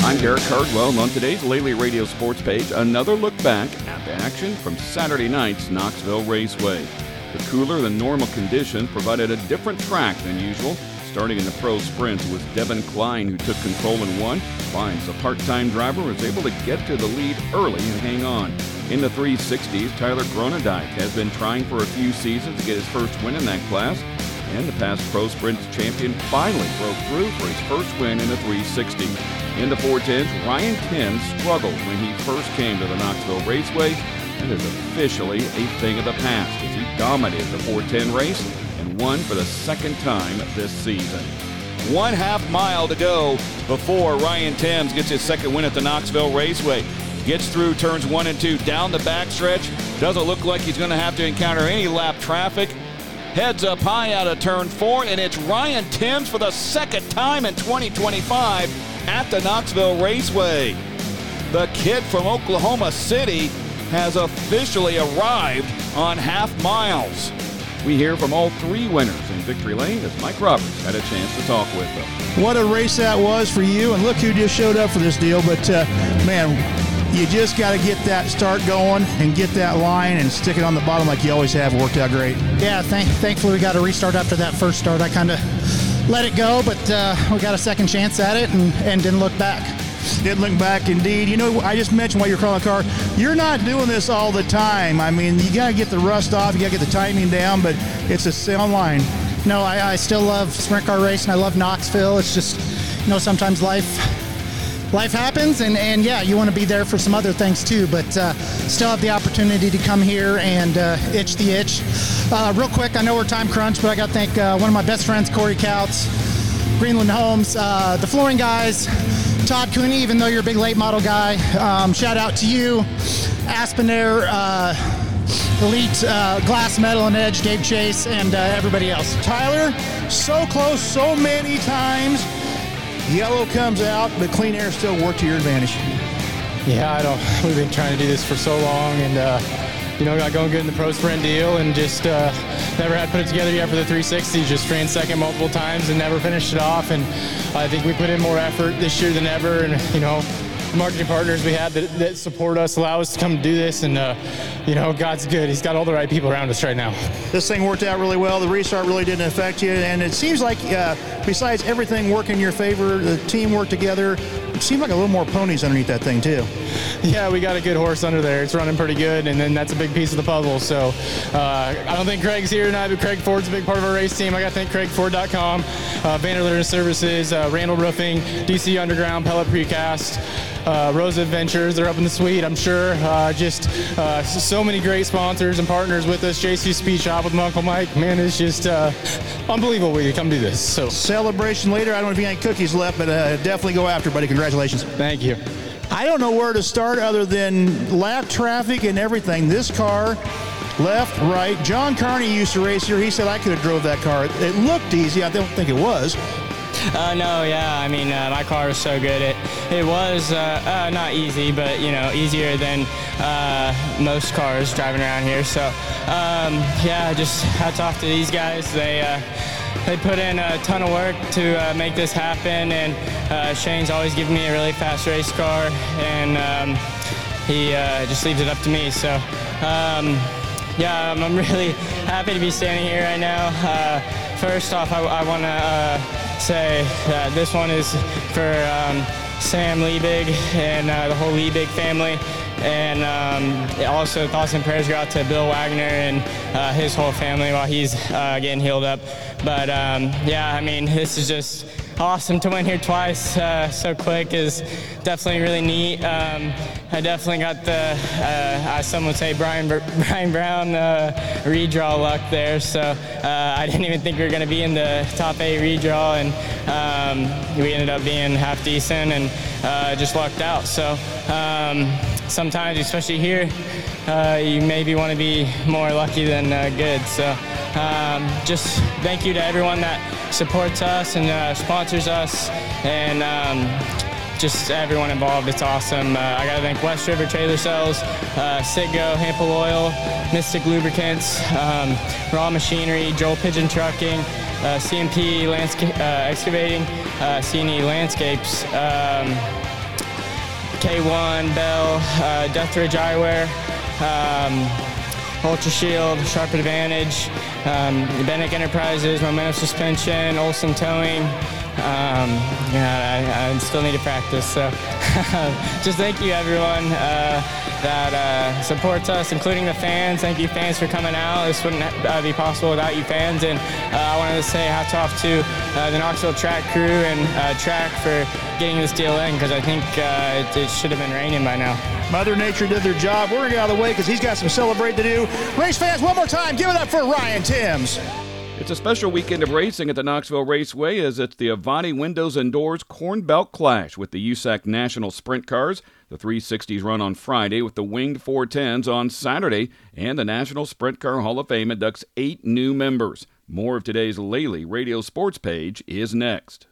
I'm Derek Cardwell, and on today's Lely Radio Sports page, another look back at the action from Saturday night's Knoxville Raceway. The cooler-than-normal conditions provided a different track than usual. Starting in the pro sprints was Devin Klein, who took control and won. Klein's a part-time driver, was able to get to the lead early and hang on. In the 360s, Tyler Gronendijk has been trying for a few seasons to get his first win in that class, and the past pro sprints champion finally broke through for his first win in the 360. In the 410s, Ryan Timms struggled when he first came to the Knoxville Raceway. That is officially a thing of the past as he dominated the 410 race and won for the second time this season. 1/2 mile to go before Ryan Timms gets his second win at the Knoxville Raceway. Gets through turns 1 and 2 down the backstretch. Doesn't look like he's going to have to encounter any lap traffic. Heads up high out of turn 4, and it's Ryan Timms for the second time in 2025 at the Knoxville Raceway. The kid from Oklahoma City has officially arrived on half miles. We hear from all three winners in Victory Lane as Mike Roberts had a chance to talk with them. What a race that was for you, and look who just showed up for this deal. But, man, you just got to get that start going and get that line and stick it on the bottom like you always have. It worked out great. Yeah, thankfully we got a restart after that first start. I kind of let it go, but we got a second chance at it and didn't look back. Didn't look back, indeed. You know, I just mentioned while you're calling the car, you're not doing this all the time. I mean, you got to get the rust off, you got to get the timing down, but it's a sound line. No, I still love sprint car racing. I love Knoxville. It's just, you know, sometimes life happens, and yeah, you want to be there for some other things too, but still have the opportunity to come here and itch the itch. Real quick, I know we're time crunch, but I got to thank one of my best friends, Corey Couts, Greenland Homes, the flooring guys, Todd Cooney, even though you're a big late model guy. Shout out to you, Aspen Air, Elite, Glass Metal and Edge, Dave Chase, and everybody else. Tyler, so close so many times. Yellow comes out, but clean air still worked to your advantage. Yeah, we've been trying to do this for so long, and you know, got going good in the pro sprint deal, and just never had put it together yet for the 360. Just ran second multiple times and never finished it off. And I think we put in more effort this year than ever. And you know, the marketing partners we have that support us, allow us to come do this. And you know, God's good. He's got all the right people around us right now. This thing worked out really well. The restart really didn't affect you, and it seems like besides everything working in your favor, the team worked together. It seemed like a little more ponies underneath that thing too. Yeah, we got a good horse under there. It's running pretty good, and then that's a big piece of the puzzle. So I don't think Craig's here tonight, but Craig Ford's a big part of our race team. I got to thank CraigFord.com, Vanderleer Services, Randall Roofing, DC Underground, Pellet Precast, Rosa Adventures. They're up in the suite, I'm sure. Just so many great sponsors and partners with us. JC Speed Shop with my Uncle Mike. Man, it's just unbelievable we could come do this. So celebration later. I don't know if you got any cookies left, but definitely go after, buddy. Congratulations. Thank you. I don't know where to start other than lap traffic and everything. This car, left, right. John Carney used to race here. He said I could have drove that car. It looked easy. I don't think it was. No, yeah. I mean, my car was so good. It was not easy, but, you know, easier than most cars driving around here. So, yeah, just hats off to these guys. They put in a ton of work to make this happen, and Shane's always given me a really fast race car, and he just leaves it up to me. So, yeah, I'm really happy to be standing here right now. First off, I want to say that this one is for Sam Liebig and the whole Liebig family. And also thoughts and prayers go out to Bill Wagner and his whole family while he's getting healed up. But yeah, I mean, this is just awesome to win here twice so quick is definitely really neat. I definitely got the, as some would say, Brian Brown redraw luck there. So I didn't even think we were going to be in the top 8 redraw, and we ended up being half decent and just lucked out. So sometimes, especially here, you maybe want to be more lucky than good. So just thank you to everyone that supports us and sponsors us, and just everyone involved. It's awesome. I got to thank West River Trailer Sales, Citgo, Hample Oil, Mystic Lubricants, Raw Machinery, Joel Pigeon Trucking, CMP Excavating, C&E Landscapes, K1, Bell, Deathridge Eyewear, Ultra Shield, Sharp Advantage, Bennett Enterprises, Momentum Suspension, Olson Towing. I still need to practice. So just thank you, everyone that supports us, including the fans. Thank you, fans, for coming out. This wouldn't be possible without you fans. And I wanted to say hats off to the Knoxville track crew and track for getting this deal in, because I think it should have been raining by now. Mother Nature did their job. We're going to get out of the way because he's got some celebrating to do. Race fans, one more time, give it up for Ryan Timms. It's a special weekend of racing at the Knoxville Raceway as it's the Avani Windows and Doors Corn Belt Clash with the USAC National Sprint Cars. The 360s run on Friday with the Winged 410s on Saturday, and the National Sprint Car Hall of Fame inducts 8 new members. More of today's Lely Radio Sports page is next.